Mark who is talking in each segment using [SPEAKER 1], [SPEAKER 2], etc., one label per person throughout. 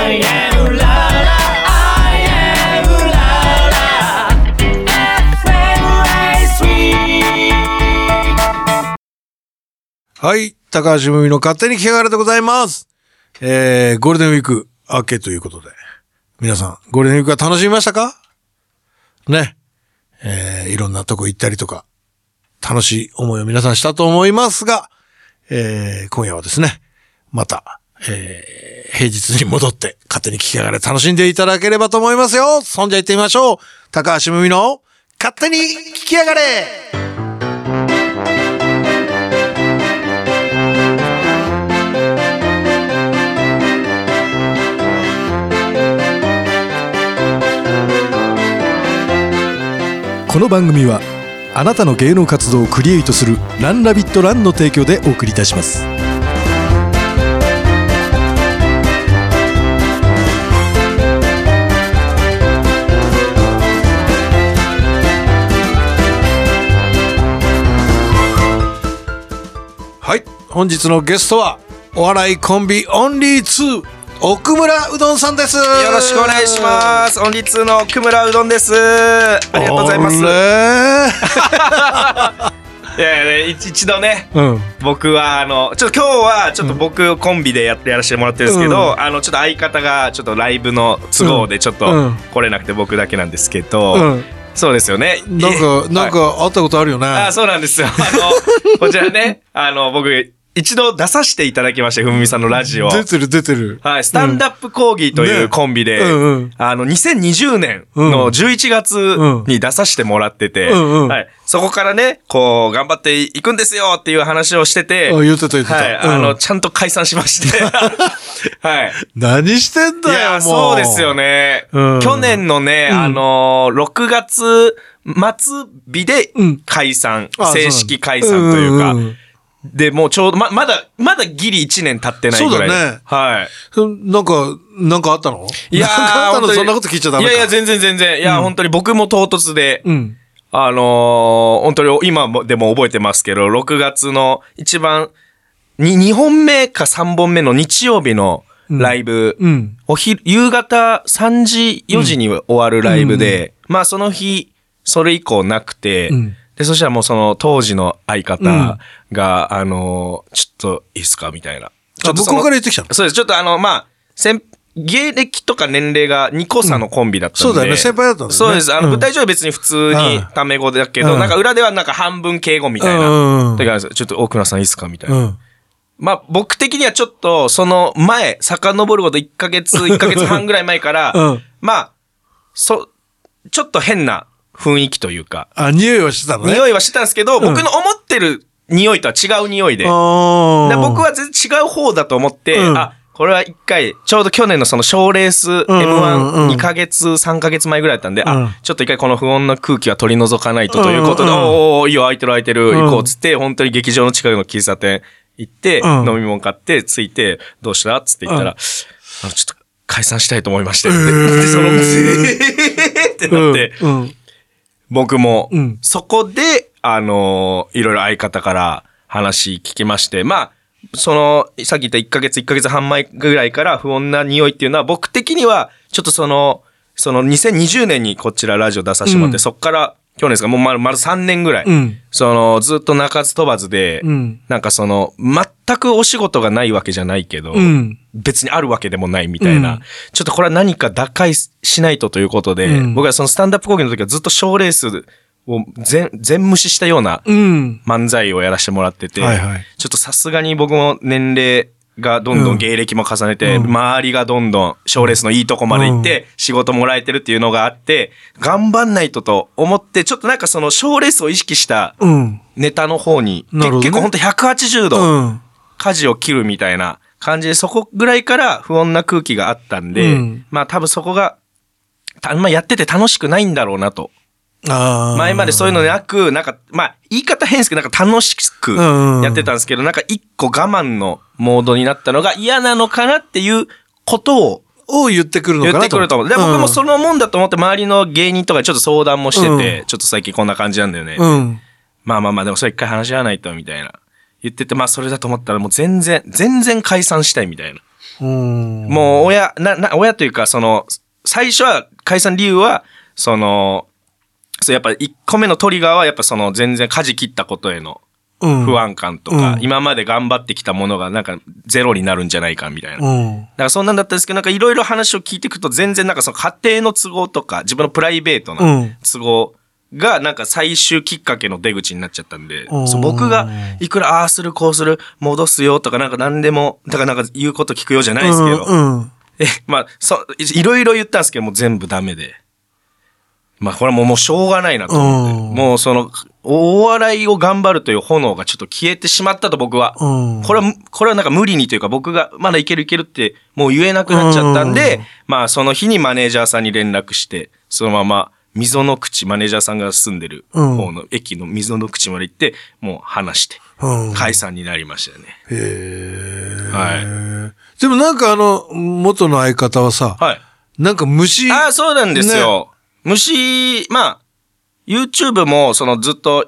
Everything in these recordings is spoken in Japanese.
[SPEAKER 1] I am la la I am la la FM
[SPEAKER 2] はい、高橋文美の勝手に聞きやがれでございます。ゴールデンウィーク明けということで、皆さんゴールデンウィークは楽しみましたかね。いろんなとこ行ったりとか、楽しい思いを皆さんしたと思いますが、今夜はですね、また、平日に戻って勝手に聞きやがれ楽しんでいただければと思いますよ。そんじゃ行ってみましょう。高橋文美の勝手に聞きやがれ。
[SPEAKER 3] この番組はあなたの芸能活動をクリエイトするランラビットランの提供でお送りいたします。
[SPEAKER 2] はい、本日のゲストはお笑いコンビオンリー2奥村うどんさんです。
[SPEAKER 4] よろしくお願いします。オンリー2の奥村うどんです。ありがとうございます。いや一度ね、僕はちょっと今日はちょっと僕コンビでやらせてもらってるんですけど、ちょっと相方がちょっとライブの都合でちょっと来れなくて僕だけなんですけど、そうですよね。
[SPEAKER 2] なんか会ったことあるよね。
[SPEAKER 4] あ、そうなんですよ。こちらね、僕一度出させていただきまして、ふみみさんのラジオ。
[SPEAKER 2] 出てる。
[SPEAKER 4] はい、スタンダップ講義というコンビで、2020年の11月に出させてもらってて、はい、そこからね、こう、頑張っていくんですよっていう話をしてて、
[SPEAKER 2] 言ってた。
[SPEAKER 4] はい、ちゃんと解散しまして、はい。
[SPEAKER 2] 何してんだよ、
[SPEAKER 4] いや、
[SPEAKER 2] もう。
[SPEAKER 4] そうですよね。去年のね、6月末日で解散、正式解散というか、で、もうちょうど、まだギリ1年経ってないぐらい。
[SPEAKER 2] そうだね。
[SPEAKER 4] はい。
[SPEAKER 2] なんかあったの？
[SPEAKER 4] いやー、
[SPEAKER 2] そんなこと聞いちゃダメか。
[SPEAKER 4] いや、全然。いや、本当に僕も唐突で、本当に今でも覚えてますけど、6月の一番、2本目か3本目の日曜日のライブ、夕方3時、4時に終わるライブで、まあその日、それ以降なくて、で、そしたらもうその当時の相方が、ちょっといいっすかみたいな。
[SPEAKER 2] ちょっと向こうから言ってきたの？
[SPEAKER 4] そうです。ちょっと芸歴とか年齢が2個差のコンビだったんで。
[SPEAKER 2] そうだよね。先輩だったんだよね。
[SPEAKER 4] そうです。舞台上は別に普通にタメ語だけど、なんか裏ではなんか半分敬語みたいな。だからちょっと大倉さんいいっすかみたいな。まあ僕的にはちょっとその前、遡ること1ヶ月半ぐらい前から、まあ、ちょっと変な雰囲気というか。
[SPEAKER 2] 匂いはしてたのね。
[SPEAKER 4] 匂いはしてたんですけど、僕の思ってる匂いとは違う匂いで。で僕は全然違う方だと思って、これは一回、ちょうど去年のその賞レース M12 ヶ月、3ヶ月前ぐらいだったんで、ちょっと一回この不穏な空気は取り除かないとということで、いいよ、空いてる、行こうっつって、本当に劇場の近くの喫茶店行って、飲み物買って、着いて、どうしたっつって言ったら、ちょっと解散したいと思いまして。で、ってなって、僕も、そこで、いろいろ相方から話聞きまして、まあ、さっき言った1ヶ月半前ぐらいから不穏な匂いっていうのは、僕的には、ちょっとその2020年にこちらラジオ出させてもらって、そっから、去年ですか、もう丸3年ぐらい、ずっと鳴かず飛ばずで、なんか全くお仕事がないわけじゃないけど、別にあるわけでもないみたいな、ちょっとこれは何か打開しないとということで、僕はそのスタンダップ講義の時はずっと賞レースを全無視したような漫才をやらせてもらってて、ちょっとさすがに僕も年齢がどんどん芸歴も重ねて、周りがどんどん賞レースのいいとこまで行って、仕事もらえてるっていうのがあって、頑張んないと思って、ちょっとなんかその賞レースを意識したネタの方に、結構ほんと180度、舵を切るみたいな感じで、そこぐらいから不穏な空気があったんで、まあ多分そこが、やってて楽しくないんだろうなと。前までそういうのなく、なんか、まあ、言い方変ですけど、なんか楽しくやってたんですけど、なんか一個我慢のモードになったのが嫌なのかなっていうことを
[SPEAKER 2] 言ってくるのかなと。
[SPEAKER 4] 言ってくると思う。で、僕もそのもんだと思って周りの芸人とかちょっと相談もしてて、ちょっと最近こんな感じなんだよね。まあ、でもそれ一回話し合わないと、みたいな。言ってて、まあそれだと思ったらもう全然解散したいみたいな。 もう親というか、最初は解散理由は、やっぱ1個目のトリガーはやっぱ全然舵切ったことへの不安感とか、今まで頑張ってきたものがなんかゼロになるんじゃないかみたいな。だからそんなんだったんですけど、なんかいろいろ話を聞いていくと全然なんか家庭の都合とか自分のプライベートな都合がなんか最終きっかけの出口になっちゃったんで、僕がいくらああするこうする戻すよとかなんか何でも、だからなんか言うこと聞くよじゃないですけど、まあいろいろ言ったんですけどもう全部ダメで。まあこれはもうしょうがないなと思って。もうお笑いを頑張るという炎がちょっと消えてしまったと僕は。これはなんか無理にというか僕がまだいけるってもう言えなくなっちゃったんで、まあその日にマネージャーさんに連絡して、そのまま溝の口、マネージャーさんが住んでる方の駅の溝の口まで行って、もう話して、解散になりましたよね。
[SPEAKER 2] はい。でもなんか元の相方はさ、なんか虫。
[SPEAKER 4] そうなんですよ。虫、まあ、YouTube もずっと、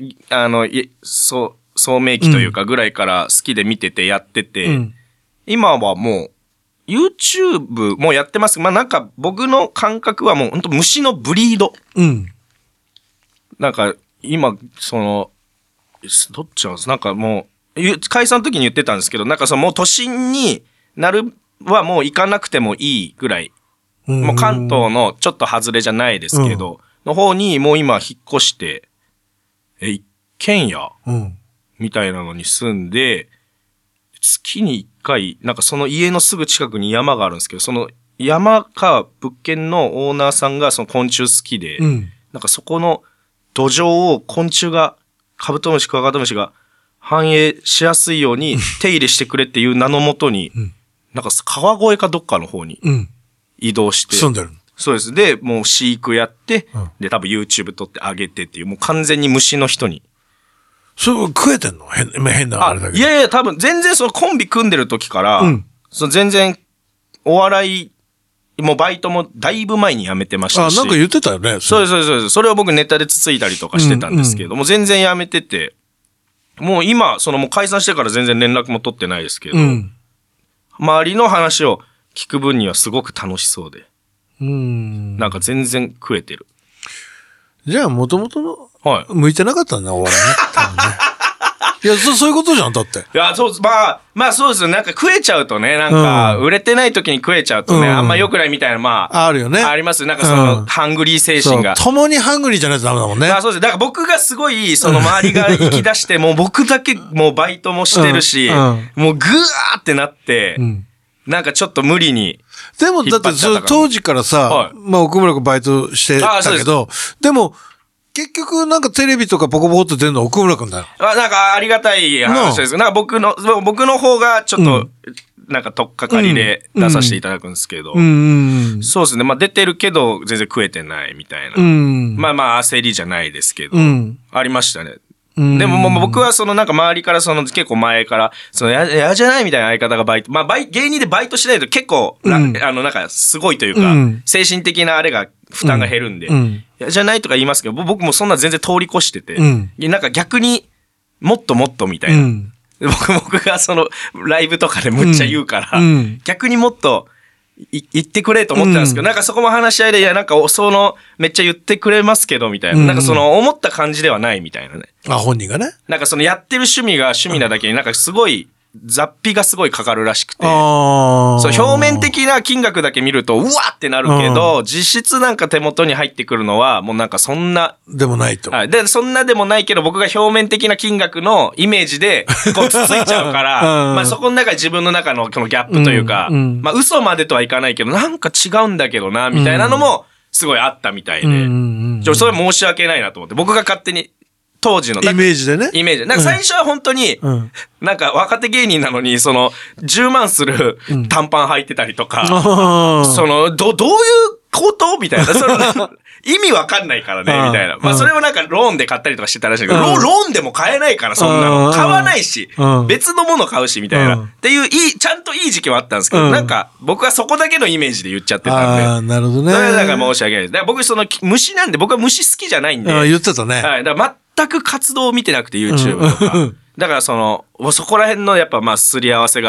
[SPEAKER 4] 聡明期というかぐらいから好きで見ててやってて、今はもう、YouTube もやってます。まあなんか僕の感覚はもう本当虫のブリード。なんか今、どっちなんですなんかもう、解散の時に言ってたんですけど、なんかもう都心になるはもう行かなくてもいいぐらい、もう関東のちょっと外れじゃないですけど、の方にもう今引っ越して、一軒家、みたいなのに住んで、月に一回、なんかその家のすぐ近くに山があるんですけど、その山か物件のオーナーさんがその昆虫好きで、なんかそこの土壌を昆虫が、カブトムシ、クワガタムシが繁栄しやすいように手入れしてくれっていう名のもとに、なんか川越かどっかの方に移動して、
[SPEAKER 2] 住んでる。
[SPEAKER 4] そうです。で、もう飼育やって、で、多分 YouTube 撮ってあげてっていう、もう完全に虫の人に。
[SPEAKER 2] そう、食えてんの変なあれだけど。
[SPEAKER 4] いやいや、多分全然コンビ組んでる時から、全然お笑い、もうバイトもだいぶ前に辞めてましたし。
[SPEAKER 2] なんか言ってたよね。
[SPEAKER 4] そうです。それを僕ネタでつついたりとかしてたんですけども、全然辞めてて、もう今、もう解散してから全然連絡も取ってないですけど、周りの話を聞く分にはすごく楽しそうで。なんか全然食えてる。
[SPEAKER 2] じゃあ、もともとの、向いてなかったんだ、お笑いね。多分ね。いや、そういうことじゃん、だって。
[SPEAKER 4] いや、そう、まあそうですよ。なんか食えちゃうとね、なんか、売れてない時に食えちゃうとね、あんま良くないみたいな、まあ。
[SPEAKER 2] あるよね。
[SPEAKER 4] あります。なんかハングリー精神が。
[SPEAKER 2] 共にハングリーじゃないとダメだもんね。
[SPEAKER 4] そうです。だから僕がすごい、周りが行き出して、もう僕だけもうバイトもしてるし、もうぐーってなって、なんかちょっと無理に。
[SPEAKER 2] でも、だって、当時からさ、まあ、奥村君バイトしてたけど、でも、結局、なんかテレビとかポコポコって出るの奥村君だよ。
[SPEAKER 4] なんかありがたい話です。なんか僕の方がちょっと、なんか取っかかりで出させていただくんですけど、そうですね。まあ出てるけど、全然食えてないみたいな。まあ焦りじゃないですけど、ありましたね。でももう僕はなんか周りから結構前から、やじゃないみたいな相方がバイト、まあ芸人でバイトしないと結構、なんかすごいというか、精神的なあれが負担が減るんで、やじゃないとか言いますけど、僕もそんな全然通り越してて、なんか逆にもっともっとみたいな。僕がライブとかでむっちゃ言うから、逆にもっと言ってくれと思ってたんですけど、なんかそこも話し合いで、いやなんかめっちゃ言ってくれますけど、みたいな。なんか思った感じではないみたいなね。
[SPEAKER 2] 本人がね。
[SPEAKER 4] なんかやってる趣味が趣味なだけになんかすごい、雑費がすごいかかるらしくて。表面的な金額だけ見ると、うわってなるけど、実質なんか手元に入ってくるのは、もうなんかそんな。
[SPEAKER 2] でもないと。
[SPEAKER 4] はい。で、そんなでもないけど、僕が表面的な金額のイメージで、こうつついちゃうから、まあそこの中で自分の中のこのギャップというか、まあ嘘までとはいかないけど、なんか違うんだけどな、みたいなのも、すごいあったみたいで。それ申し訳ないなと思って、僕が勝手に、当時の。
[SPEAKER 2] イメージでね。
[SPEAKER 4] イメージ。なんか最初は本当に、なんか若手芸人なのに、10万する短パン履いてたりとか、どういうことみたいな。意味わかんないからね、みたいな。まあそれをなんかローンで買ったりとかしてたらしいけど、ローンでも買えないから、そんなの。買わないし、別のもの買うし、みたいな。っていう、ちゃんといい時期はあったんですけど、なんか僕はそこだけのイメージで言っちゃってたんで。
[SPEAKER 2] なるほどね。
[SPEAKER 4] それはなんか申し訳ないです。だから僕虫なんで、僕は虫好きじゃないんで。
[SPEAKER 2] 言ってたね。
[SPEAKER 4] はい。だから全く活動を見てなくて YouTube とか。だからそこら辺のやっぱまあすり合わせが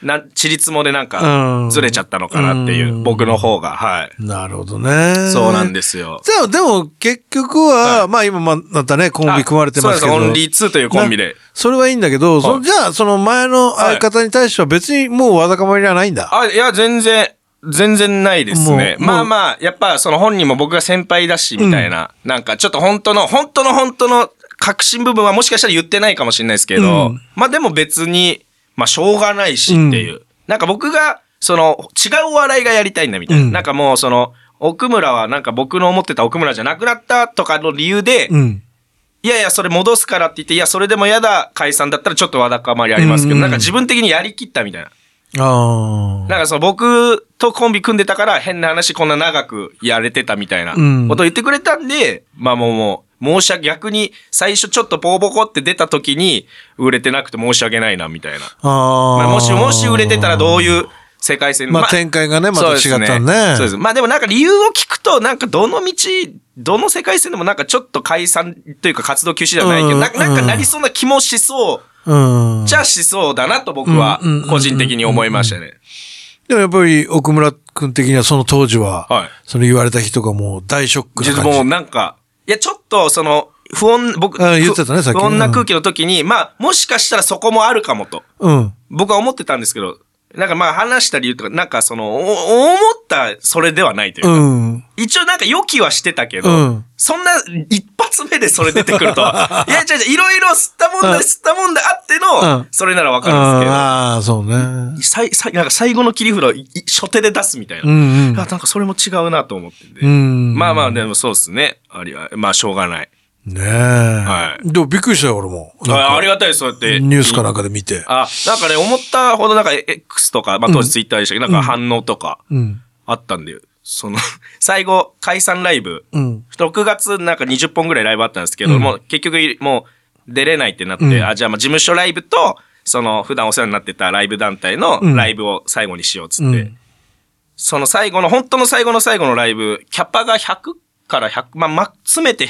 [SPEAKER 4] ちりつもでなんかずれちゃったのかなっていう、僕の方が、はい。
[SPEAKER 2] なるほどね。
[SPEAKER 4] そうなんですよ。
[SPEAKER 2] でも結局は、まあ今またね、コンビ組まれてますけど。
[SPEAKER 4] そうです、オンリー2というコンビで。
[SPEAKER 2] それはいいんだけど、じゃあその前の相方に対しては別にもうわだかまりはないんだ。
[SPEAKER 4] いや、全然ないですね。まあまあ、やっぱその本人も僕が先輩だし、みたいな、なんかちょっと本当の確信部分はもしかしたら言ってないかもしれないですけど、まあでも別に、まあしょうがないしっていう。なんか僕が、その違うお笑いがやりたいんだみたいな。なんかもうその、奥村はなんか僕の思ってた奥村じゃなくなったとかの理由で、いやいや、それ戻すからって言って、いや、それでも嫌だ、解散だったらちょっとわだかまりありますけど、なんか自分的にやりきったみたいな。なんかその僕とコンビ組んでたから変な話こんな長くやれてたみたいなことを言ってくれたんで、まあもう申し訳、逆に最初ちょっとポーボコって出た時に売れてなくて申し訳ないなみたいな。まあもし売れてたらどういう世界線、
[SPEAKER 2] まあ展開がね、また違ったね。
[SPEAKER 4] そうです。まあでもなんか理由を聞くと、なんかどの世界線でもなんかちょっと解散というか活動休止ではないけど、なんかなりそうな気もしそう。じゃあしそうだなと僕は個人的に思いましたね。
[SPEAKER 2] でもやっぱり奥村くん的にはその当時は、その言われた人がもう大ショックな感じ。
[SPEAKER 4] もうなんか、いやちょっとその、不
[SPEAKER 2] 言ってたね、さっき。
[SPEAKER 4] 不穏な空気の時に、まあもしかしたらそこもあるかもと。僕は思ってたんですけど、なんかまあ話した理由とか、なんかその、思ったそれではないというか、一応なんか予期はしてたけど、そんな一発目でそれ出てくると、いや違ういろいろ吸ったもんだあっての、それならわかるんですけど、
[SPEAKER 2] ああ、そうね。
[SPEAKER 4] なんか最後の切り札を初手で出すみたいな。なんかそれも違うなと思ってて。まあまあでもそうですね。まあしょうがない。
[SPEAKER 2] ねえ。はい。でもびっくりしたよ、俺も。
[SPEAKER 4] ありがたいです、そうやって。
[SPEAKER 2] ニュースかなんかで見て。
[SPEAKER 4] なんかね、思ったほどなんか X とか、まあ当時ツイッターでしたけど、なんか反応とか、あったんで、その、最後、解散ライブ、6月なんか20本ぐらいライブあったんですけど、もう結局もう出れないってなって、じゃあまあ事務所ライブと、その普段お世話になってたライブ団体のライブを最後にしようっつって、その最後の、本当の最後のライブ、キャパが100から100、まあ、詰めて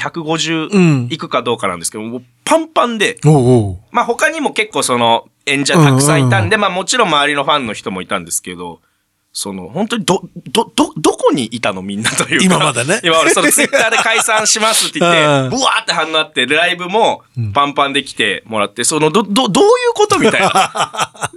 [SPEAKER 4] 150いくかどうかなんですけど、もうパンパンで、まあ他にも結構その演者たくさんいたんで、まあもちろん周りのファンの人もいたんですけど、その本当にどこにいたのみんなというか。
[SPEAKER 2] 今までね。
[SPEAKER 4] 今俺そのツイッターで解散しますって言って、ブワーって反応あって、ライブもパンパンで来てもらって、そのどういうことみたいな。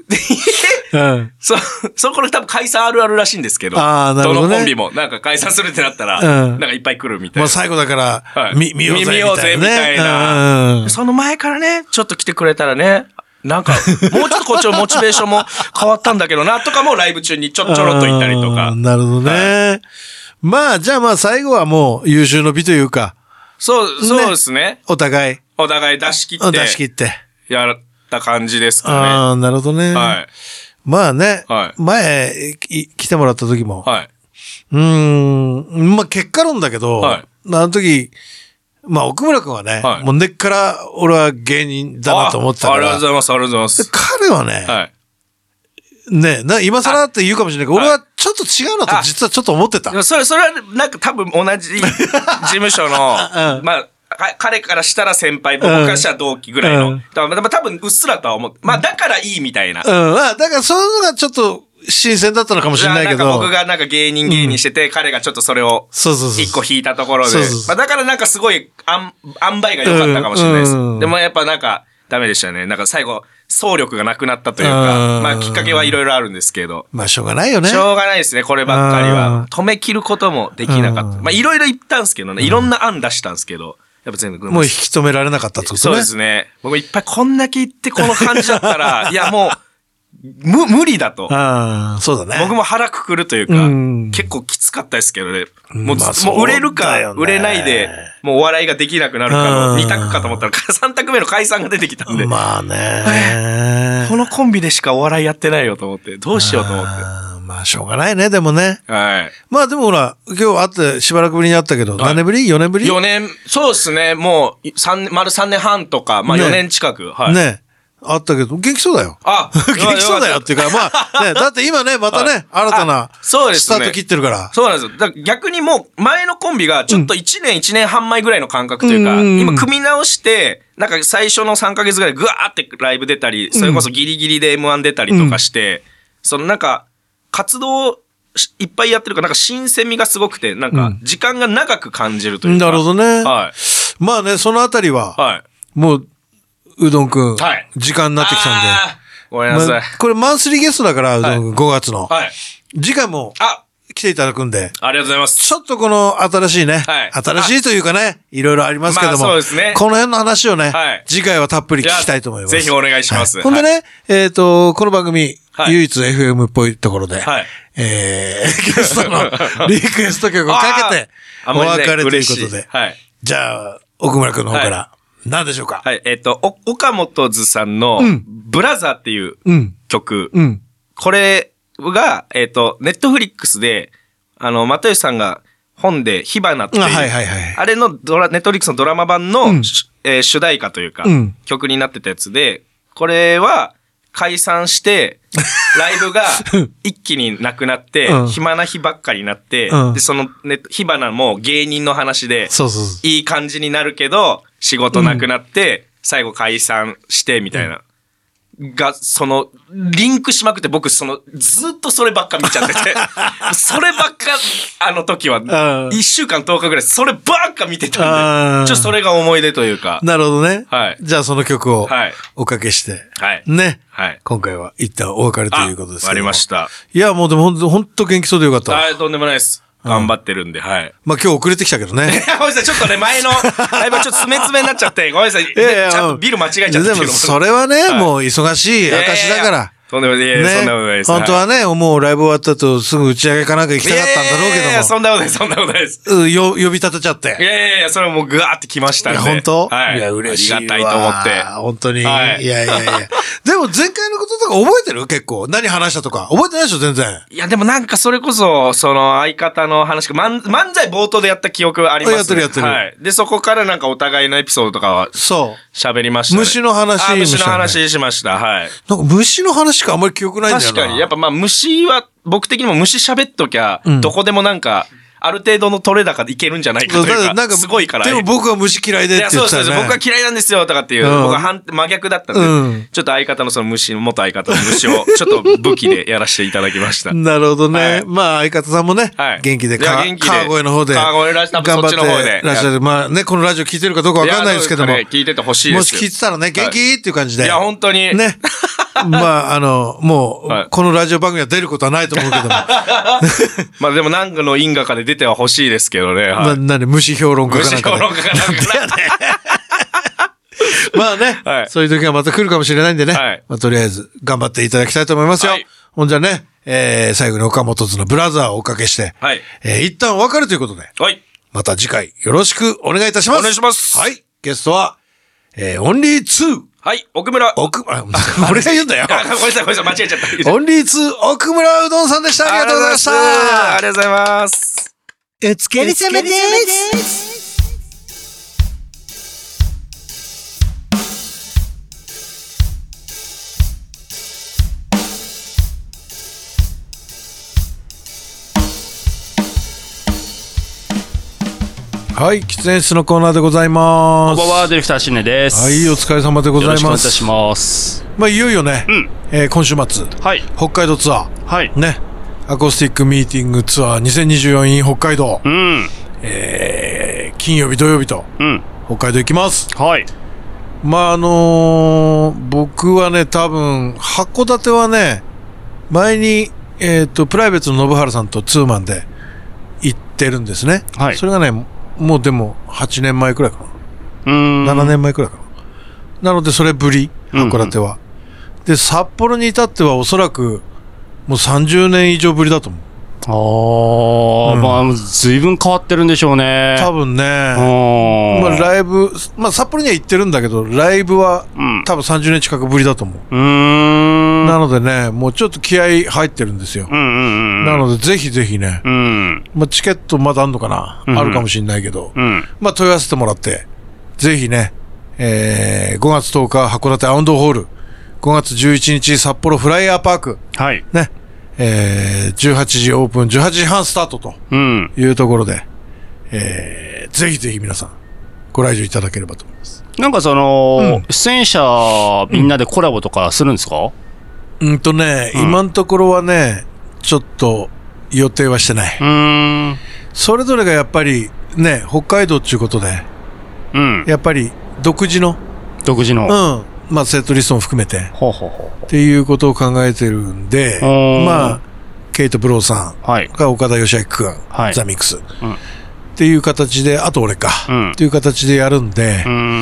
[SPEAKER 4] そこで多分解散あるあるらしいんですけど、どのコンビもなんか解散するってなったら、なんかいっぱい来るみたいな。
[SPEAKER 2] もう最後だから、見ようぜ
[SPEAKER 4] みたいな。その前からね、ちょっと来てくれたらね、なんか、もうちょっとこっちのモチベーションも変わったんだけどな、とかもライブ中にちょろっと言ったりとか。
[SPEAKER 2] なるほどね。まあ、じゃあまあ最後はもう優秀の美というか。
[SPEAKER 4] そうですね。
[SPEAKER 2] お互い
[SPEAKER 4] 出し切って。やった感じですかね。
[SPEAKER 2] ああ、なるほどね。
[SPEAKER 4] はい。
[SPEAKER 2] まあね、前来てもらった時も。まあ結果論だけど、あの時、まあ、奥村くんはね、もう根っから俺は芸人だなと思ってたから。
[SPEAKER 4] ありがとうございます、ありがとうございます。
[SPEAKER 2] 彼はね、今更って言うかもしれないけど、俺はちょっと違うなと実はちょっと思ってた。
[SPEAKER 4] それはなんか多分同じ事務所の、まあ、彼からしたら先輩、僕からしたら同期ぐらいの。多分うっすらとは思って、まあだからいいみたいな。
[SPEAKER 2] だからそういうのがちょっと、新鮮だったのかもしれないけど。
[SPEAKER 4] なんか僕がなんか芸人してて、彼がちょっとそれを一個引いたところで。まあだからなんかすごい塩梅が良かったかもしれないです。でもやっぱなんかダメでしたね。なんか最後、総力がなくなったというか、まあきっかけはいろいろあるんですけど。
[SPEAKER 2] まあしょうがないよね。
[SPEAKER 4] しょうがないですね、こればっかりは。止め切ることもできなかった。まあいろいろ言ったんですけどね、いろんな案出したんですけど。やっぱ全部
[SPEAKER 2] もう引き止められなかったってことね。
[SPEAKER 4] そうですね。僕いっぱいこんだけ言ってこの感じだったら、いやもう、無理だと。
[SPEAKER 2] そうだね。
[SPEAKER 4] 僕も腹くくるというか、結構きつかったですけどね。もう売れるか、売れないで、もうお笑いができなくなるかの2択かと思ったら、3択目の解散が出てきたんで。
[SPEAKER 2] まあね。
[SPEAKER 4] このコンビでしかお笑いやってないよと思って、どうしようと思って。
[SPEAKER 2] まあしょうがないね、でもね。
[SPEAKER 4] はい。
[SPEAKER 2] まあでもほら、今日会ってしばらくぶりに会ったけど、何年ぶり ?4 年ぶり
[SPEAKER 4] ?4 年、そうですね。もう、丸3年半とか、まあ4年近く。はい。
[SPEAKER 2] ね。あったけど、元気そうだよ。元気そうだよっていうか、まあ、ね、だって今ね、またね、新たな、スタート切ってるから。
[SPEAKER 4] そうなんですよ。だから逆にもう、前のコンビがちょっと1年半前ぐらいの感覚というか、今組み直して、なんか最初の3ヶ月ぐらいぐわーってライブ出たり、それこそギリギリで M1 出たりとかして、 そのなんか、活動いっぱいやってるから、なんか新鮮味がすごくて、なんか、時間が長く感じるというか。
[SPEAKER 2] なるほどね。
[SPEAKER 4] はい。
[SPEAKER 2] まあね、そのあたりは、
[SPEAKER 4] はい。
[SPEAKER 2] もう、うどんくん、
[SPEAKER 4] はい
[SPEAKER 2] 時間になってきたんで。
[SPEAKER 4] ごめんなさい。
[SPEAKER 2] これマンスリーゲストだから、うどんくん5月の。
[SPEAKER 4] はい。
[SPEAKER 2] 次回も来ていただくんで。
[SPEAKER 4] ありがとうございます。
[SPEAKER 2] ちょっとこの新しいね、
[SPEAKER 4] はい
[SPEAKER 2] 新しいというかね、いろいろありますけども、
[SPEAKER 4] そうですね。
[SPEAKER 2] この辺の話をね、
[SPEAKER 4] はい
[SPEAKER 2] 次回はたっぷり聞きたいと思います。
[SPEAKER 4] ぜひお願いします。
[SPEAKER 2] ほんでね、この番組、唯一 FM っぽいところで、
[SPEAKER 4] はい
[SPEAKER 2] ゲストのリクエスト曲をかけて、お別れということで、
[SPEAKER 4] はい。
[SPEAKER 2] じゃあ、奥村くんの方から、何でしょうか。
[SPEAKER 4] はい。岡本図さんの、ブラザーっていう曲。これが、ネットフリックスで、又吉さんが本で火花っていう、あれのネットフリックスのドラマ版の、主題歌というか、曲になってたやつで、これは解散して、ライブが一気になくなって、暇な日ばっかりになって、で、その火花も芸人の話で、いい感じになるけど、仕事なくなって、最後解散して、みたいな。が、リンクしまくって、僕、ずっとそればっか見ちゃってて、そればっか、時は、1週間10日ぐらい、そればっか見てたんで、ちょっとそれが思い出というか。
[SPEAKER 2] なるほどね。
[SPEAKER 4] はい。
[SPEAKER 2] じゃあその曲を、おかけして、
[SPEAKER 4] はい。
[SPEAKER 2] ね。
[SPEAKER 4] はい。
[SPEAKER 2] 今回は一旦お別れということですけど。
[SPEAKER 4] わかりました。
[SPEAKER 2] いや、もうでもほんと元気そうでよかったわ。
[SPEAKER 4] はい、とんでもないです。頑張ってるんで、はい。
[SPEAKER 2] まあ今日遅れてきたけどね。
[SPEAKER 4] ごめんなさい、ちょっとね、前のライブはちょっと詰め詰めになっちゃって、ごめんなさい。ちゃんとビル間違えちゃったっていうのも。
[SPEAKER 2] でもそれはね、もう忙しい証だから。
[SPEAKER 4] とんでもない、そんなことないです。
[SPEAKER 2] 本当はね、もうライブ終わった後すぐ打ち上げかなんか行きたかったんだろうけども。
[SPEAKER 4] いやそんなことない、そんなことないです。
[SPEAKER 2] 呼び立てちゃって。
[SPEAKER 4] いや、それはもうぐわーって来ましたんで。
[SPEAKER 2] 本当？
[SPEAKER 4] はい。
[SPEAKER 2] いや、嬉しいわ。
[SPEAKER 4] ありがたいと思って。
[SPEAKER 2] 本当に。いや。でも前回のこととか覚えてる？結構。何話したとか。覚えてないでしょ、全然。
[SPEAKER 4] いや、でもなんかそれこそ、相方の話が、漫才冒頭でやった記憶はありますね。
[SPEAKER 2] やってる。
[SPEAKER 4] はい。で、そこからなんかお互いのエピソードとかは、喋りましたね。
[SPEAKER 2] 虫の話
[SPEAKER 4] 虫の話しました。はい。
[SPEAKER 2] なんか虫の話しかあんまり記憶ないんだよな。
[SPEAKER 4] 確かに。やっぱ虫は、僕的にも虫喋っときゃ、どこでもなんか、ある程度の取れ高でいけるんじゃないかというか、なんかすごいから。
[SPEAKER 2] でも僕は虫嫌いでって言ってたよね。
[SPEAKER 4] そう僕は嫌いなんですよとかっていう、僕は真逆だったんで、ちょっと相方の元相方の虫を、ちょっと武器でやらせていただきました。
[SPEAKER 2] なるほどね。まあ相方さんもね、元気で、川越の方で、頑張ってらっしゃる。まあね、このラジオ聞いてるかどうかわかんないですけども。
[SPEAKER 4] 聞いててほしいです。
[SPEAKER 2] もし聞いてたらね、元気っていう感じで。
[SPEAKER 4] いや、本当に。
[SPEAKER 2] ね。まあ、もう、このラジオ番組は出ることはないと思うけども。
[SPEAKER 4] まあでも何かの因果かで出ては欲しいですけどね。
[SPEAKER 2] なんで虫評論家かなんか。
[SPEAKER 4] 虫評論家かなんか。
[SPEAKER 2] まあね、そういう時はまた来るかもしれないんでね。まあとりあえず頑張っていただきたいと思いますよ。ほんじゃね、最後に岡本図のブラザーをおかけして、一旦お別れということで、また次回よろしくお願いいたします。
[SPEAKER 4] お願いします。
[SPEAKER 2] はい。ゲストは、オンリー2。
[SPEAKER 4] はい、奥村。
[SPEAKER 2] 俺が言うんだよ。
[SPEAKER 4] ごめんなさい、間違えちゃった。
[SPEAKER 2] オンリー2、奥村うどんさんでした。ありがとうございました。
[SPEAKER 4] ありがとうございます。
[SPEAKER 1] お疲れ様です。
[SPEAKER 2] はい、喫煙室のコーナーでございます。
[SPEAKER 5] こんばんは、ディレクターしねです。
[SPEAKER 2] はい、お疲れ様でございます。
[SPEAKER 5] よろしくお願いいたします。
[SPEAKER 2] まあいよいよね、今週末、北海道ツアー、ね、アコースティックミーティングツアー2024 in 北海道、金曜日土曜日と、北海道行きます。
[SPEAKER 5] はい。
[SPEAKER 2] まあ僕はね、多分函館はね、前にプライベートの信原さんとツーマンで行ってるんですね。はい。それがね、もうでも8年前くらいかな。7年前くらいかな。なのでそれぶり、函館は。で、札幌に至ってはおそらくもう30年以上ぶりだと思う。
[SPEAKER 5] まあ、随分変わってるんでしょうね。
[SPEAKER 2] 多分ね。まあ、ライブ、まあ、札幌には行ってるんだけど、ライブは、多分30年近くぶりだと思う。なのでね、もうちょっと気合入ってるんですよ。なので、ぜひぜひね、まあ、チケットまだあんのかな、あるかもしれないけど、まあ、問い合わせてもらって、ぜひね、5月10日、函館アウンドホール、5月11日、札幌フライヤーパーク、ね、18時オープン、18時半スタートというところで、ぜひぜひ皆さんご来場いただければと思います。
[SPEAKER 5] なんか出演者みんなでコラボとかするんですか？
[SPEAKER 2] 今のところはね、ちょっと予定はしてない。それぞれがやっぱりね、北海道っていうことで、やっぱり独自の、まあセットリストも含めてっていうことを考えてるんで、まあケイト・ブローさんが岡田義明君、ザ・ミックスっていう形で、あと俺か、っていう形でやるんで、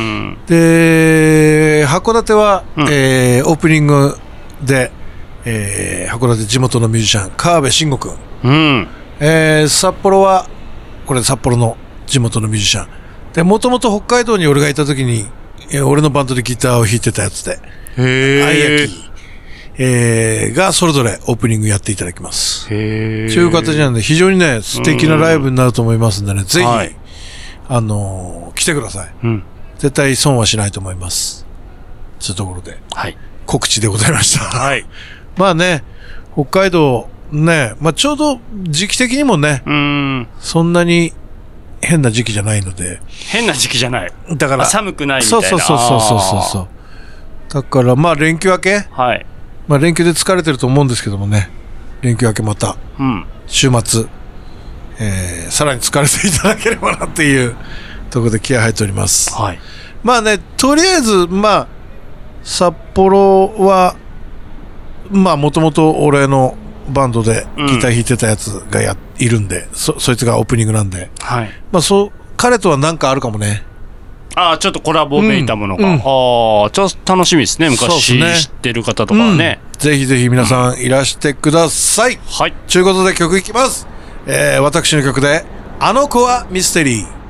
[SPEAKER 2] で函館は、オープニングで、函館地元のミュージシャン川辺慎吾君、札幌はこれ札幌の地元のミュージシャンで、もともと北海道に俺がいた時に、俺のバンドでギターを弾いてたやつで、アイヤキ、がそれぞれオープニングやっていただきます。という形なんで、非常にね、素敵なライブになると思いますんでね、ぜひ、来てください。絶対損はしないと思います。そういうところで、告知でございました。まあね、北海道ね、まあちょうど時期的にもね、そんなに変な時期じゃないので。
[SPEAKER 5] 変な時期じゃない。
[SPEAKER 2] だから
[SPEAKER 5] 寒くないみたいな。
[SPEAKER 2] そう。だからまあ連休明け、まあ連休で疲れてると思うんですけどもね、連休明けまた、週末、さらに疲れていただければなっていうところで気合入っております。まあね、とりあえずまあ札幌はまあもともと俺のバンドでギター弾いてたやつがいるんで、そいつがオープニングなんで、まあ彼とは何かあるかもね。
[SPEAKER 5] ちょっとコラボめいたものが、ちょっと楽しみですね。昔知ってる方とかはね、
[SPEAKER 2] ぜひぜひ皆さんいらしてください。ということで曲いきます。私の曲であの子はミステリー。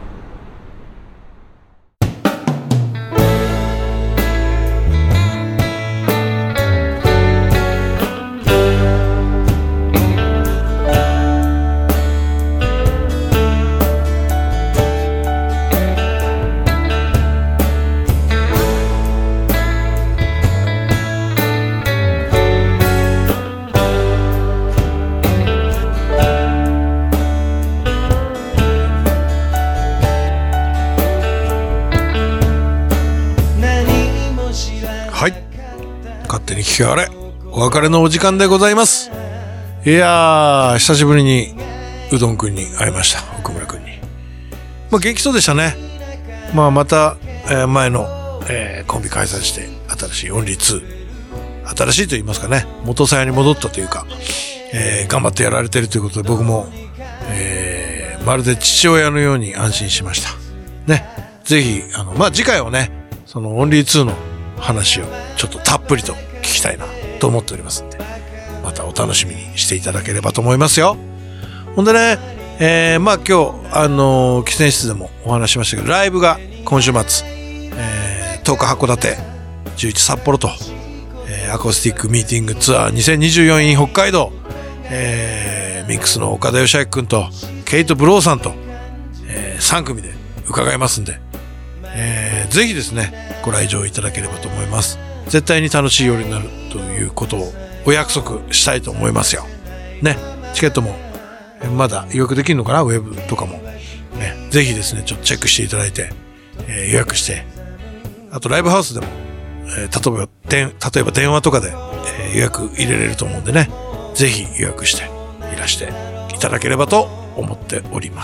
[SPEAKER 2] あれお別れのお時間でございます。いやー、久しぶりにうどんくんに会いました。奥村くんに、まあ、元気そうでしたね。まあ、また、前の、コンビ解散して新しいオンリー2、新しいと言いますかね、元さやに戻ったというか、頑張ってやられてるということで、僕も、まるで父親のように安心しましたね。ぜひまあ、次回はね、そのオンリー2の話をちょっとたっぷりと聞きたいなと思っておりますんで、またお楽しみにしていただければと思いますよ。ほんでね、まあ今日喫煙室でもお話ししましたけど、ライブが今週末、10日函館、11札幌と、アコースティックミーティングツアー2024 in 北海道、ミックスの岡田義明君とケイト・ブローさんと、3組で伺いますんで、ぜひですねご来場いただければと思います。絶対に楽しい夜になるということをお約束したいと思いますよね。チケットもまだ予約できるのかな、ウェブとかもね。ぜひですねちょっとチェックしていただいて、予約して、あとライブハウスでも、例えば電話とかで、予約入れれると思うんでね、ぜひ予約していらしていただければと思っております。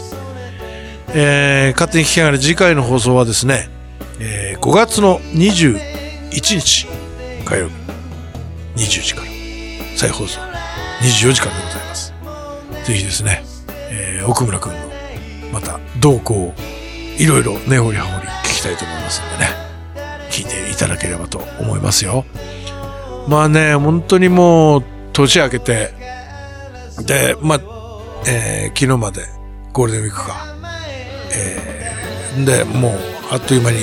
[SPEAKER 2] 勝手に聞きながら次回の放送はですね、5月の21日火曜日20時から再放送24時からでございます。ぜひですね、奥村くんのまた動向をいろいろ根掘り葉掘り聞きたいと思いますんでね、聞いていただければと思いますよ。まあね、本当にもう年明けてで、まあ、昨日までゴールデンウィークか、でもうあっという間に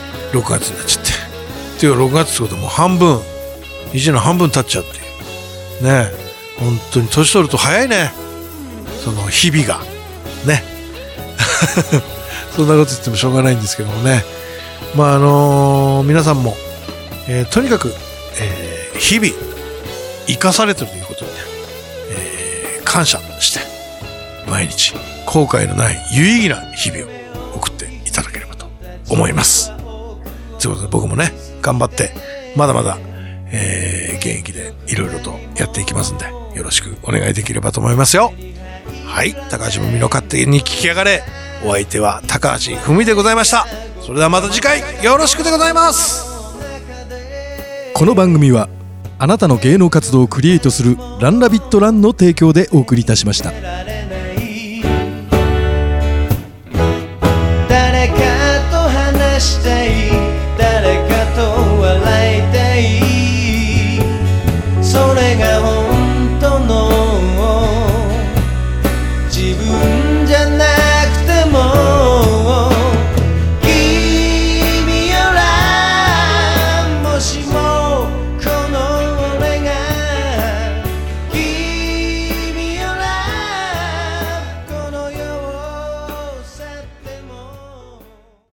[SPEAKER 2] 6月になっちゃって、っていうか6月ってことはもう半分、1年の半分経っちゃうっていうね。本当に年取ると早いね、その日々がねそんなこと言ってもしょうがないんですけどもね。まあ皆さんも、とにかく、日々生かされてるということにね、感謝して毎日後悔のない有意義な日々を送っていただければと思います。ということで僕もね頑張ってまだまだ、 現役でいろいろとやっていきますんで、よろしくお願いできればと思いますよ。はい、高橋文美の勝手に聞きやがれ。お相手は高橋文美でございました。それではまた次回よろしくでございます。
[SPEAKER 3] この番組はあなたの芸能活動をクリエイトするランラビットランの提供でお送りいたしました。